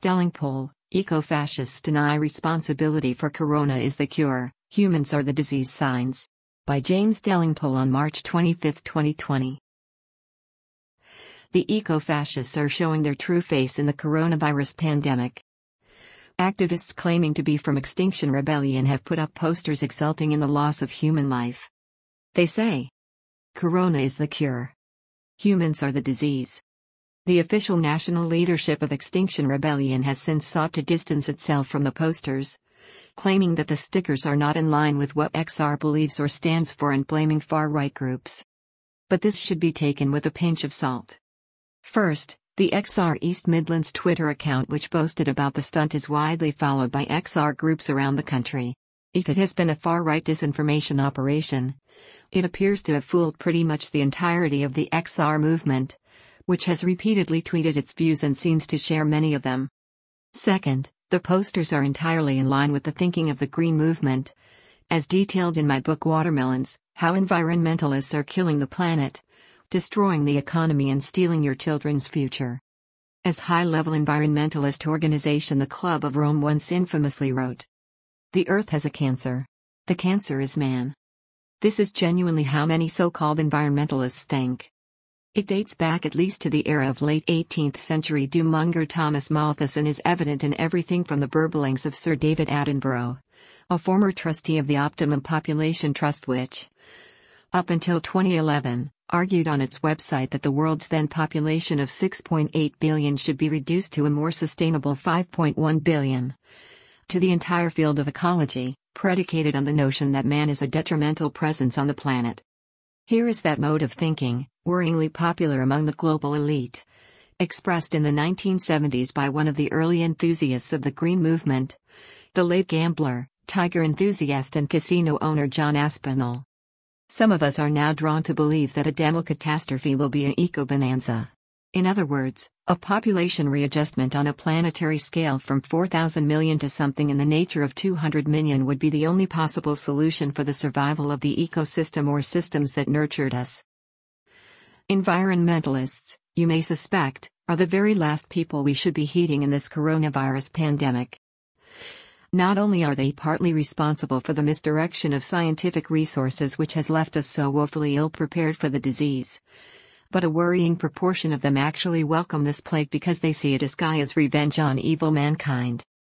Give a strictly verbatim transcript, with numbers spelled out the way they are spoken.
Delingpole, eco-fascists deny responsibility for corona is the cure, humans are the disease signs. By James Delingpole on March twenty-fifth, twenty twenty. The eco-fascists are showing their true face in the coronavirus pandemic. Activists claiming to be from Extinction Rebellion have put up posters exulting in the loss of human life. They say, "Corona is the cure. Humans are the disease." The official national leadership of Extinction Rebellion has since sought to distance itself from the posters, claiming that the stickers are not in line with what X R believes or stands for and blaming far-right groups. But this should be taken with a pinch of salt. First, the X R East Midlands Twitter account which boasted about the stunt is widely followed by X R groups around the country. If it has been a far-right disinformation operation, it appears to have fooled pretty much the entirety of the X R movement, which has repeatedly tweeted its views and seems to share many of them. Second, the posters are entirely in line with the thinking of the Green Movement, as detailed in my book Watermelons: How Environmentalists Are Killing the Planet, Destroying the Economy and Stealing Your Children's Future. As high-level environmentalist organization the Club of Rome once infamously wrote, "The Earth has a cancer. The cancer is man." This is genuinely how many so-called environmentalists think. It dates back at least to the era of late eighteenth century doom-monger Thomas Malthus and is evident in everything from the burblings of Sir David Attenborough, a former trustee of the Optimum Population Trust which, up until twenty eleven, argued on its website that the world's then population of six point eight billion should be reduced to a more sustainable five point one billion. To the entire field of ecology, predicated on the notion that man is a detrimental presence on the planet. Here is that mode of thinking, worryingly popular among the global elite, expressed in the nineteen seventies by one of the early enthusiasts of the Green Movement, the late gambler, tiger enthusiast and casino owner John Aspinall. Some of us are now drawn to believe that a demo catastrophe will be an eco-bonanza. In other words, a population readjustment on a planetary scale from four thousand million to something in the nature of two hundred million would be the only possible solution for the survival of the ecosystem or systems that nurtured us. Environmentalists, you may suspect, are the very last people we should be heeding in this coronavirus pandemic. Not only are they partly responsible for the misdirection of scientific resources which has left us so woefully ill-prepared for the disease, but a worrying proportion of them actually welcome this plague because they see it as Gaia's revenge on evil mankind.